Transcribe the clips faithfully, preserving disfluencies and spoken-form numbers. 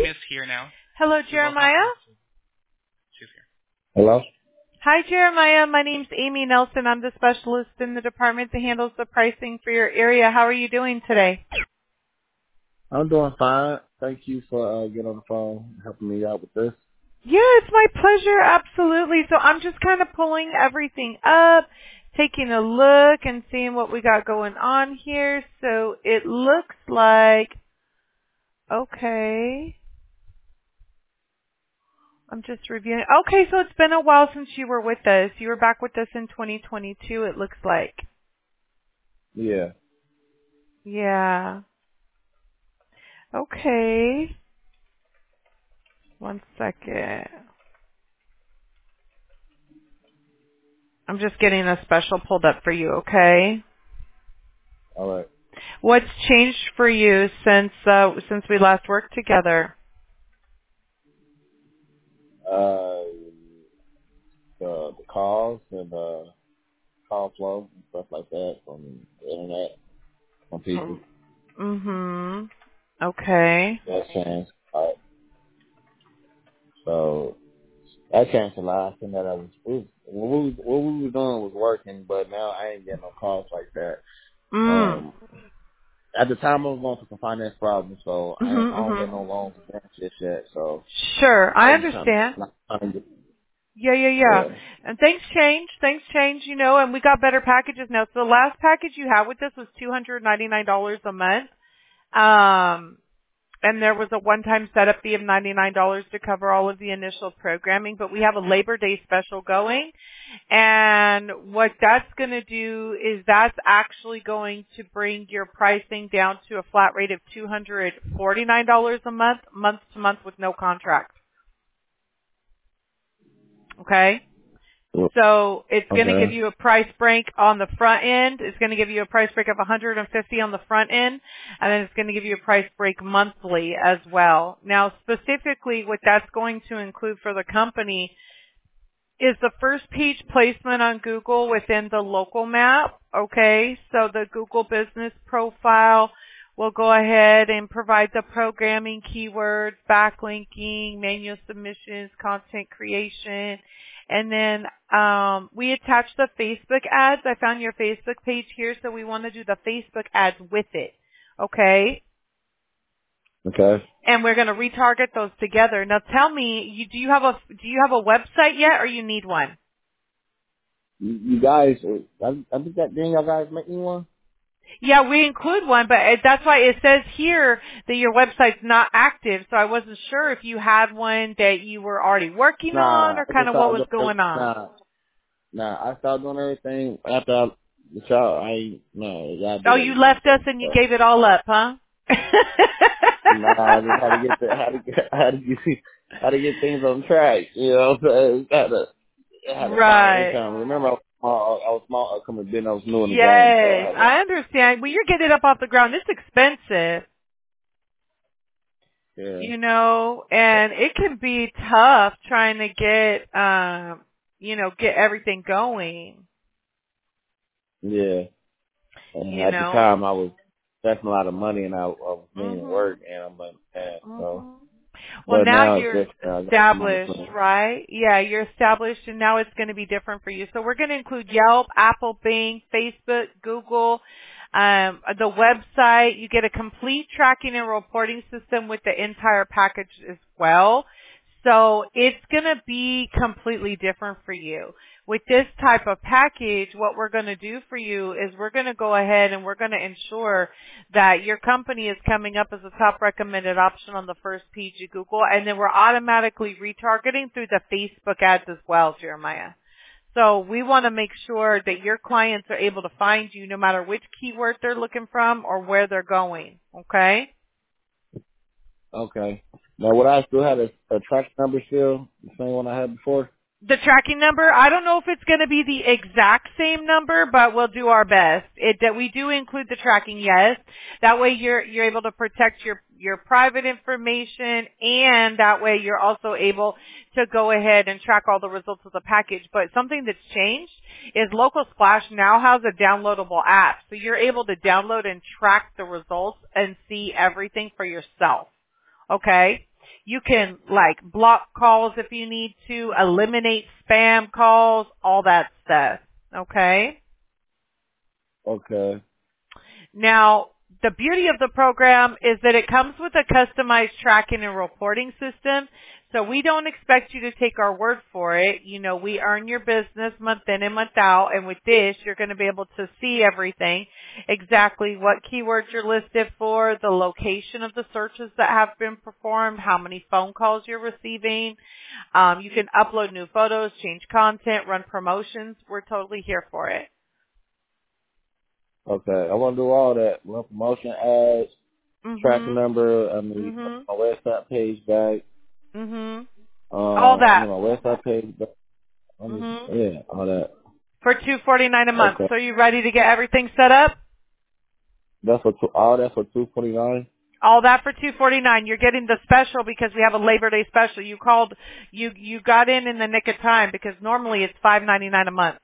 is here now. Hello, Jeremiah. She's here. Hello? Hi, Jeremiah. My name's Amy Nelson. I'm the specialist in the department that handles the pricing for your area. How are you doing today? I'm doing fine. Thank you for uh, getting on the phone and helping me out with this. Yeah, it's my pleasure. Absolutely. So I'm just kind of pulling everything up, taking a look and seeing what we got going on here. So it looks like, okay. I'm just reviewing. Okay, so it's been a while since you were with us. You were back with us in twenty twenty-two, it looks like. Yeah. Yeah. Okay. One second. I'm just getting a special pulled up for you, okay? All right. What's changed for you since uh, since we last worked together? Uh, the, the calls and uh, call flow and stuff like that from the internet, from people. Mm-hmm. Okay. That changed. All right. So that changed a lot. I think that I was, it was what we was, what we were doing was working, but now I ain't getting no calls like that. Mm. Um, at the time I was going through some finance problems, so I, ain't, I Mm-hmm, don't get mm-hmm. no loans against this yet. So Sure, I I was just trying understand. to, trying to get, Yeah, yeah, yeah. yeah. And things change, things change, you know, and we got better packages now. So the last package you had with us was two hundred ninety-nine dollars a month. Um, and there was a one-time setup fee of ninety-nine dollars to cover all of the initial programming, but we have a Labor Day special going. And what that's going to do is that's actually going to bring your pricing down to a flat rate of two hundred forty-nine dollars a month, month to month with no contract. Okay? So it's going to give Okay. you a price break on the front end. It's going to give you a price break of one hundred fifty dollars on the front end, and then it's going to give you a price break monthly as well. Now, specifically, what that's going to include for the company is the first page placement on Google within the local map. Okay, so the Google Business Profile will go ahead and provide the programming keywords, backlinking, manual submissions, content creation. And then um, we attach the Facebook ads. I found your Facebook page here, so we want to do the Facebook ads with it. Okay? Okay. And we're going to retarget those together. Now tell me, you, do you have a do you have a website yet, or you need one? You, you guys, I, I think that didn't y'all guys make me one? Yeah, we include one, but it, that's why it says here that your website's not active. So I wasn't sure if you had one that you were already working on, Nah, or I kind just of what started was doing, going on. nah, nah, I started doing everything after I, the y'all, I, no, y'all Oh, did you everything left for us me, and you so. gave it all up, huh? Nah, I just had to get the, how to get, how to get, how to get things on track, you know what I'm saying? Had to, had to find Right. income. Remember, I was small, I was small, I coming in, I was new in the game, so I Yes, had to, I understand. Well, you're getting it up off the ground. It's expensive, yeah, you know, and it can be tough trying to get, um, you know, get everything going, yeah. And you at the know. time, I was investing a lot of money, and I, I was needing Mhm. work, and I'm like, man, so. Mhm. Well, But now now it's you're just, uh, I got some money established, for right? Yeah, you're established, and now it's going to be different for you. So we're going to include Yelp, Apple, Bing, Facebook, Google, um, the website. You get a complete tracking and reporting system with the entire package as well. So it's going to be completely different for you. With this type of package, what we're going to do for you is we're going to go ahead and we're going to ensure that your company is coming up as a top recommended option on the first page of Google, and then we're automatically retargeting through the Facebook ads as well, Jeremiah. So we want to make sure that your clients are able to find you no matter which keyword they're looking from or where they're going, okay? Okay. Now, would I still have a, a track number still, the same one I had before? The tracking number, I don't know if it's going to be the exact same number, but we'll do our best. It that we do include the tracking, yes. That way you're you're able to protect your your private information, and that way you're also able to go ahead and track all the results of the package. But something that's changed is Local Splash now has a downloadable app. So you're able to download and track the results and see everything for yourself. Okay? You can like block calls if you need to, eliminate spam calls, all that stuff. Okay? Okay. Now, the beauty of the program is that it comes with a customized tracking and reporting system. So we don't expect you to take our word for it. You know, we earn your business month in and month out. And with this, you're going to be able to see everything, exactly what keywords you're listed for, the location of the searches that have been performed, how many phone calls you're receiving. Um, you can upload new photos, change content, run promotions. We're totally here for it. Okay. I want to do all that. Run promotion ads, tracking Mhm. number, I mean, Mhm. my website page back, Mhm. All uh, I mean, that. my website page back. I mean, Mhm. yeah, all that. For two forty nine a month. Okay. So you ready to get everything set up? That's for two, all that for two forty nine. All that for two forty nine. You're getting the special because we have a Labor Day special. You called. You you got in in the nick of time because normally it's five ninety nine a month.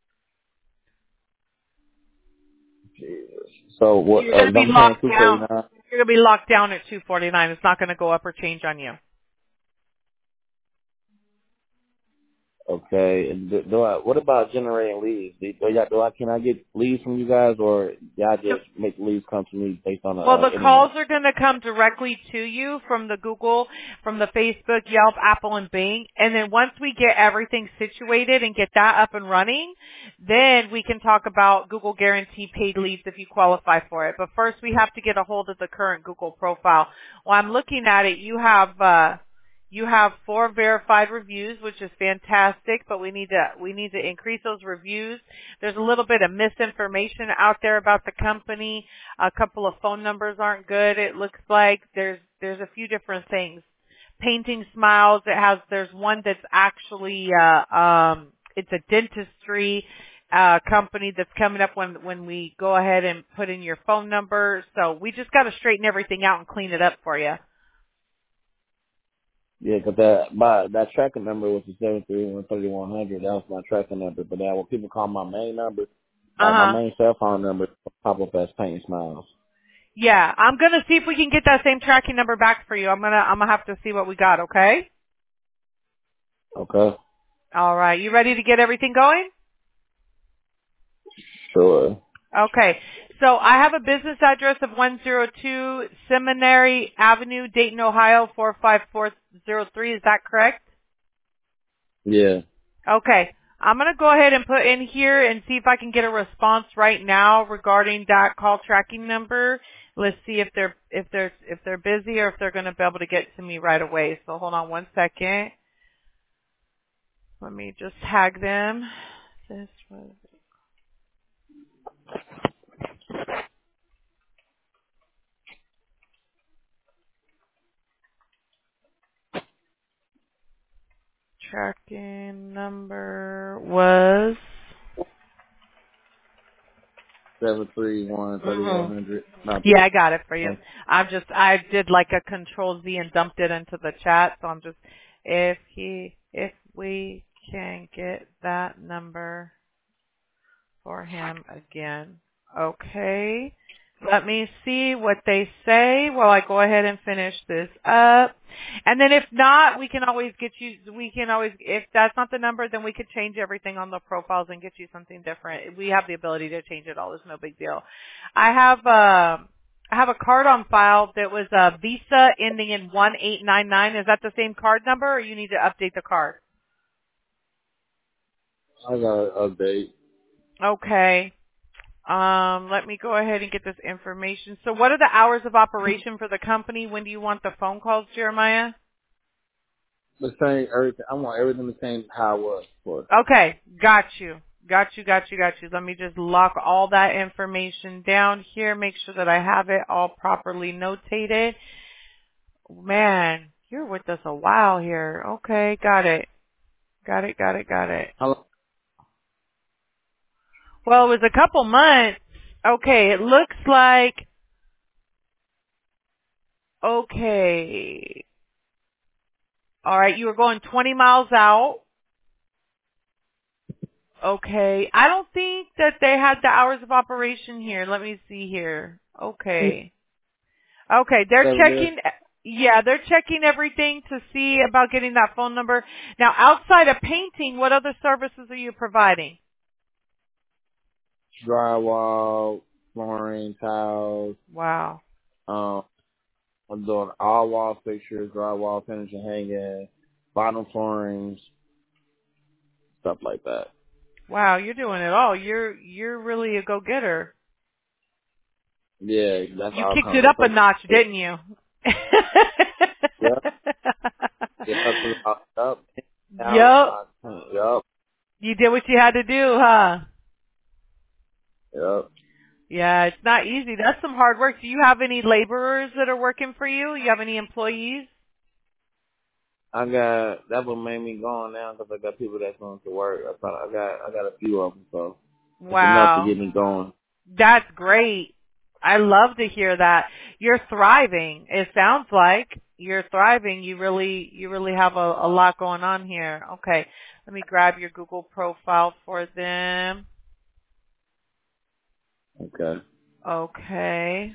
Jesus. So what? You're Uh, gonna be I'm paying locked two forty down. nine. You're gonna be locked down at two forty nine. It's not gonna go up or change on you. Okay. And do, do I? What about generating leads? Do, do, y'all, do I? Can I get leads from you guys, or y'all just make leads come to me based on the Well, uh, the calls internet? are going to come directly to you from the Google, from the Facebook, Yelp, Apple, and Bing. And then once we get everything situated and get that up and running, then we can talk about Google Guarantee paid leads if you qualify for it. But first, we have to get a hold of the current Google profile. While I'm looking at it, you have uh, you have four verified reviews, which is fantastic. But we need to we need to increase those reviews. There's a little bit of misinformation out there about the company. A couple of phone numbers aren't good. It looks like there's there's a few different things. Painting Smiles. It has there's one that's actually uh um it's a dentistry uh company that's coming up when when we go ahead and put in your phone number. So we just got to straighten everything out and clean it up for you. Yeah, 'cause that my that tracking number was the seven three one thirty one hundred. That was my tracking number. But now when people call my main number, Uh like my huh. main cell phone number, pop up as Painting Smiles. Yeah, I'm gonna see if we can get that same tracking number back for you. I'm gonna I'm gonna have to see what we got. Okay. Okay. All right. You ready to get everything going? Sure. Okay. So I have a business address of one oh two Seminary Avenue, Dayton, Ohio, four five four oh three. Is that correct? Yeah. Okay. I'm going to go ahead and put in here and see if I can get a response right now regarding that call tracking number. Let's see if they're if they're if they're busy or if they're going to be able to get to me right away. So hold on one second. Let me just tag them. This was tracking number was Seven three one thirty one Mhm. hundred. Not Yeah, I got it for you. the I'm just, I did like a control Z and dumped it into the chat. So I'm just, if he, if we can get that number for him again. Okay. Let me see what they say while I go ahead and finish this up. And then if not, we can always get you, we can always, if that's not the number, then we could change everything on the profiles and get you something different. We have the ability to change it all. There's no big deal. I have, uh, I have a card on file that was a Visa ending in one eight nine nine. Is that the same card number or you need to update the card? I got an update. Okay. Um, let me go ahead and get this information. So what are the hours of operation for the company? When do you want the phone calls, Jeremiah? The same everything. I want everything the same how it was for. Okay, got you. Got you, got you, got you. Let me just lock all that information down here, make sure that I have it all properly notated. Man, you're with us a while here. Okay, got it. Got it, got it, got it. How long? Well, it was a couple months. Okay, it looks like, okay. All right, you were going twenty miles out. Okay. I don't think that they had the hours of operation here. Let me see here. Okay. Okay, they're Seven years. checking. Yeah, they're checking everything to see about getting that phone number. Now, outside of painting, what other services are you providing? Drywall, flooring, tiles. Wow. Um, I'm doing all wall fixtures, drywall, finishing, hanging, bottom floorings, stuff like that. Wow, you're doing it all. You're you're really a go-getter. Yeah, that's You all kicked kind it of up a stuff. notch, didn't you? Yep. Get up to the up, out, Yep. uh, yep, You did what you had to do, huh? yep. Yeah, it's not easy. That's some hard work. Do you have any laborers that are working for you? You have any employees? I got that what made me going now because I got people that's going to work. I thought I got I got a few of them, so it's enough to Wow. get me going. That's great. I love to hear that. You're thriving. It sounds like you're thriving. You really, you really have a, a lot going on here. Okay. Let me grab your Google profile for them. Okay. Okay.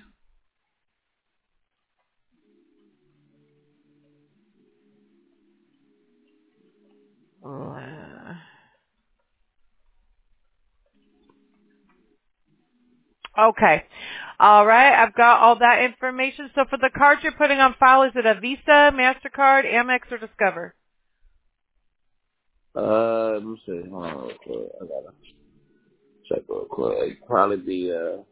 Uh, Okay. All right. I've got all that information. So for the cards you're putting on file, is it a Visa, MasterCard, Amex, or Discover? Uh, let me see. Hold on real quick. I gotta check real quick. Probably be uh,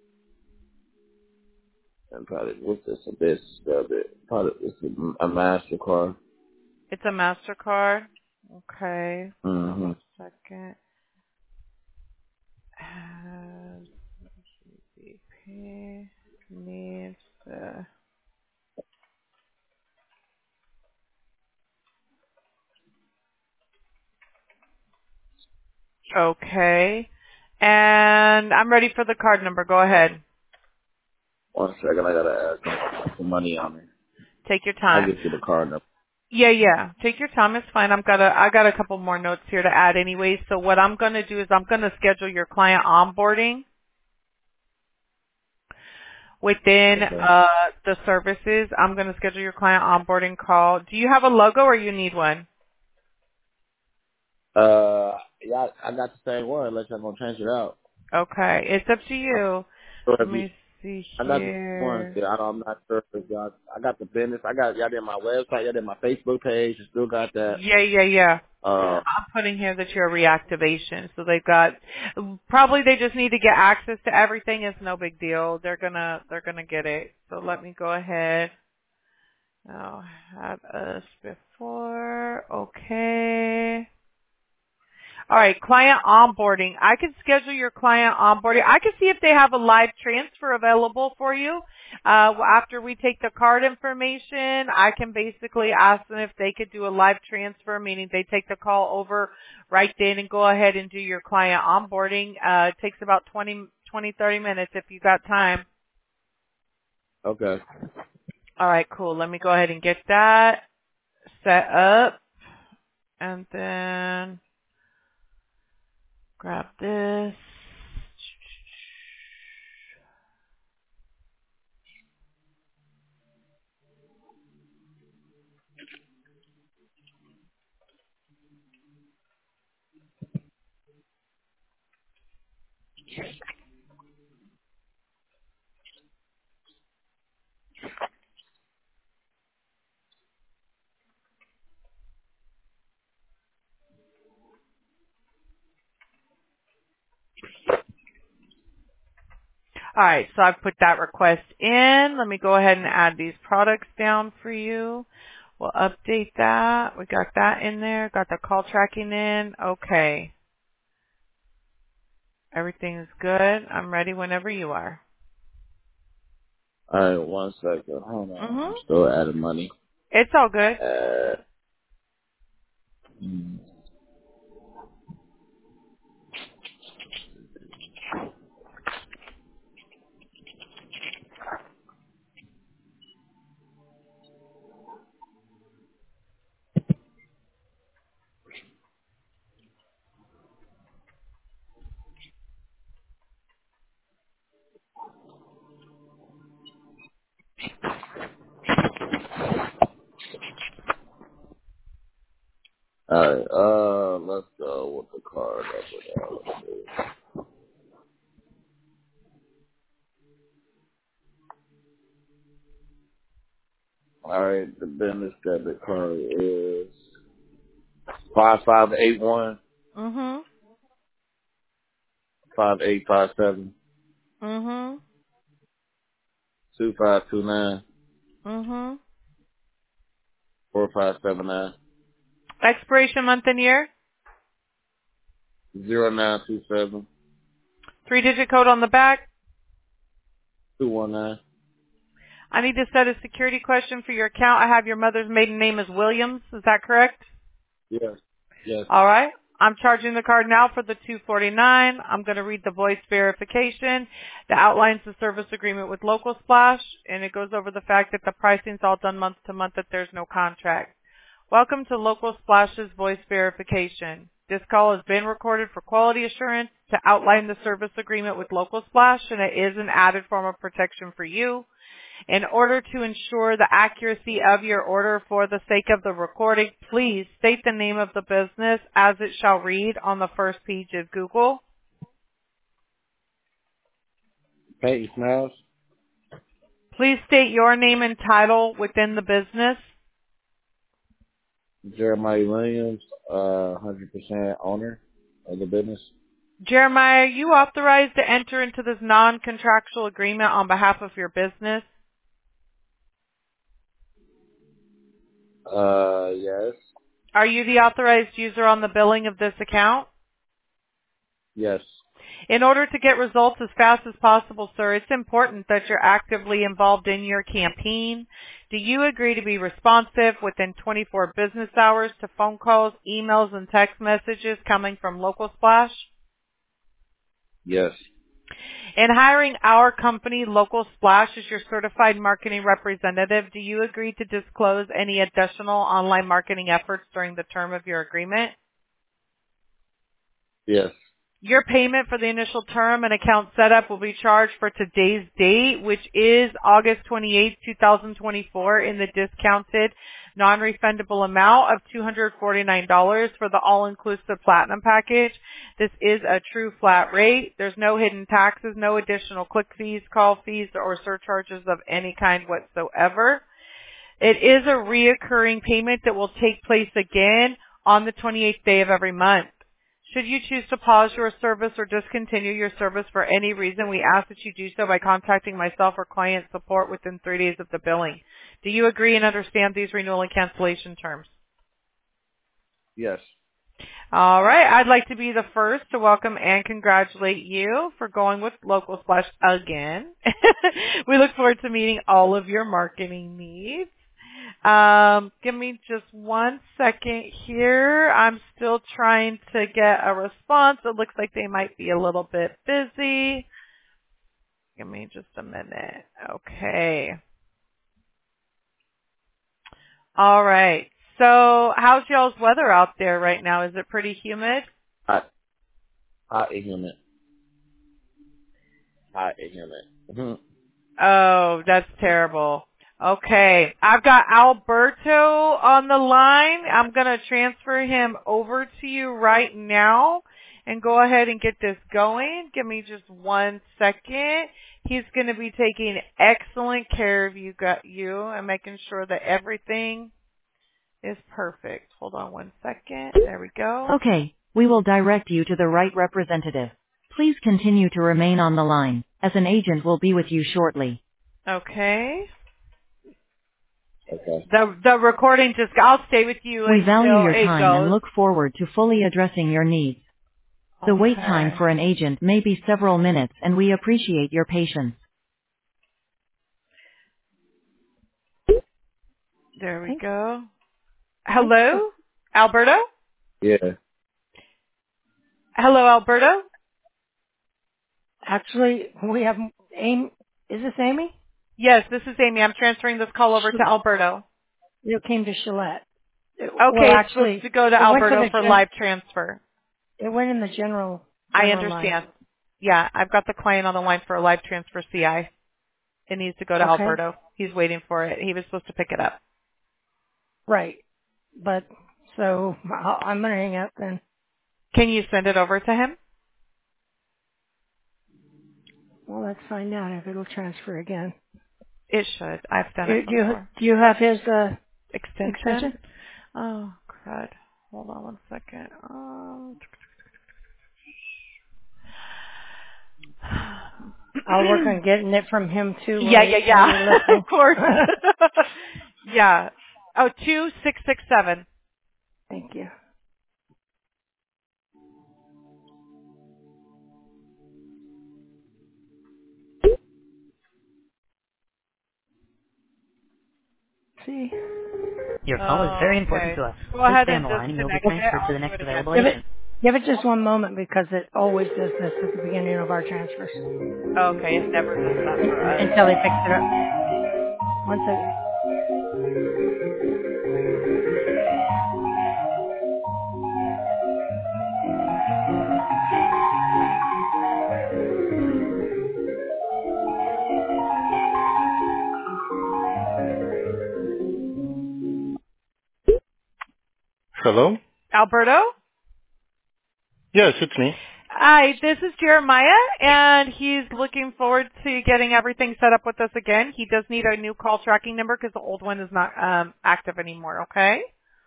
and probably what's this a business debit? Probably it's a, a Mastercard. It's a MasterCard. Okay. Mm-hmm. Second. Has B P needs the... Okay. And I'm ready for the card number. Go ahead. One second, I gotta add some, some money on me. Take your I'll time. get you the card number. Yeah, yeah. Take your time. It's fine. I've got a, I got a couple more notes here to add anyway. So what I'm going to do is I'm going to schedule your client onboarding within Okay. uh, the services. I'm going to schedule your client onboarding call. Do you have a logo or you need one? Uh, yeah, I got the same one. Unless I'm gonna change it out. Okay. It's up to you. So Let if you me see I got the one. here. Yeah, I don't, I'm not sure if y'all. I got the business. I got y'all did my website. Y'all did my Facebook page. You still got that. Yeah, yeah, yeah. Uh, I'm putting here that you're a reactivation. So they've got, probably they just need to get access to everything. It's no big deal. They're gonna, they're gonna get it. So let me go ahead. I'll have us before. Okay. All right, client onboarding. I can schedule your client onboarding. I can see if they have a live transfer available for you. Uh, well, after we take the card information, I can basically ask them if they could do a live transfer, meaning they take the call over right then and go ahead and do your client onboarding. Uh, it takes about twenty, twenty, thirty minutes if you got time. okay. All right, cool. Let me go ahead and get that set up and then grab this. All right, so I've put that request in. Let me go ahead and add these products down for you. We'll update that. We got that in there. Got the call tracking in. Okay. Everything is good. I'm ready whenever you are. All right. One second. Hold on. Mhm. I'm still adding money. It's all good. Uh, mm. All right. Uh, let's go with the card number now. All right. The business debit card is five five eight one Mhm. five eight five seven Mhm. two five two nine Mhm. four five seven nine Expiration month and year. zero nine two seven Three-digit code on the back. two one nine. I need to set a security question for your account. I have your mother's maiden name as Williams. Is that correct? Yes. Yes. All right. I'm charging the card now for the two forty-nine. I'm going to read the voice verification that outlines the service agreement with Local Splash, and it goes over the fact that the pricing's all done month to month, that there's no contract. Welcome to Local Splash's voice verification. This call has been recorded for quality assurance to outline the service agreement with Local Splash, and it is an added form of protection for you. In order to ensure the accuracy of your order for the sake of the recording, please state the name of the business as it shall read on the first page of Google. Peyton Smiles. Please state your name and title within the business. Jeremiah Williams, uh, one hundred percent owner of the business. Jeremiah, are you authorized to enter into this non-contractual agreement on behalf of your business? Uh, yes. Are you the authorized user on the billing of this account? Yes. In order to get results as fast as possible, sir, it's important that you're actively involved in your campaign. Do you agree to be responsive within twenty-four business hours to phone calls, emails, and text messages coming from Local Splash? Yes. In hiring our company, Local Splash, as your certified marketing representative, do you agree to disclose any additional online marketing efforts during the term of your agreement? Yes. Your payment for the initial term and account setup will be charged for today's date, which is August twenty-eighth, twenty twenty-four, in the discounted non-refundable amount of two hundred forty-nine dollars for the all-inclusive platinum package. This is a true flat rate. There's no hidden taxes, no additional click fees, call fees, or surcharges of any kind whatsoever. It is a reoccurring payment that will take place again on the twenty-eighth day of every month. Should you choose to pause your service or discontinue your service for any reason, we ask that you do so by contacting myself or client support within three days of the billing. Do you agree and understand these renewal and cancellation terms? Yes. All right. I'd like to be the first to welcome and congratulate you for going with Local Splash again. We look forward to meeting all of your marketing needs. Um, give me just one second here. I'm still trying to get a response. It looks like they might be a little bit busy. Give me just a minute. Okay. All right. So how's y'all's weather out there right now? Is it pretty humid? Hot. Hot and humid. Hot and humid. Mm-hmm. Oh, that's terrible. Okay. I've got Alberto on the line. I'm going to transfer him over to you right now and go ahead and get this going. Give me just one second. He's going to be taking excellent care of you, got you and making sure that everything is perfect. Hold on one second. There we go. Okay, we will direct you to the right representative. Please continue to remain on the line, as an agent will be with you shortly. Okay. Okay. The the recording just, I'll stay with you We value until your it time goes. and look forward to fully addressing your needs. The wait Okay. time for an agent may be several minutes and we appreciate your patience. There we go. Hello? Alberto? Yeah. Hello, Alberto? Actually, we have Amy. Is this Amy? Yes, this is Amy. I'm transferring this call over to Alberto. It came to Gillette. It, Okay, well, it's actually, supposed to go to it went to Alberto the for gen- live transfer. It went in the general. I general understand. line. Yeah, I've got the client on the line for a live transfer C I. It needs to go to Okay. Alberto. He's waiting for it. He was supposed to pick it up. Right. But So I'll, I'm going to hang up then. Can you send it over to him? Well, let's find out if it'll transfer again. It should. I've done Do, it do you before. do you have his uh, Extension? extension? Oh, crud. Hold on one second. Oh. I'll work on getting it from him too. Yeah, while yeah, you- while yeah. you're listening. Of course. Yeah. Oh, two six six seven. Thank you. See? Your call is very important Okay. to us. Go Please ahead stay on and the line and you'll be disconnect it. transferred to I'll the do next it again. available Give it agent. give it just one moment because it always does this at the beginning of our transfers Okay, it never does that for us. until they fix it up. One second. Hello? Alberto? Yes, it's me. Hi, this is Jeremiah, and he's looking forward to getting everything set up with us again. He does need a new call tracking number because the old one is not um, active anymore, okay?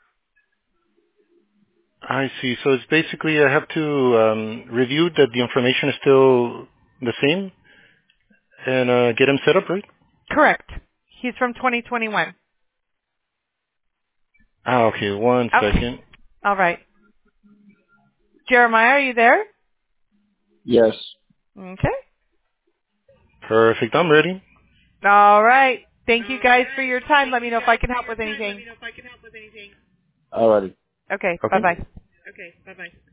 I see. So it's basically I have to um, review that the information is still the same and uh, get him set up, right? Correct. He's from twenty twenty-one. Ah, okay. One Okay. second. All right. Jeremiah, are you there? Yes. Okay. Perfect. I'm ready. All right. Thank you guys for your time. Let me know if I can help with anything. Alrighty. Okay. Okay. Bye-bye. Okay, bye-bye.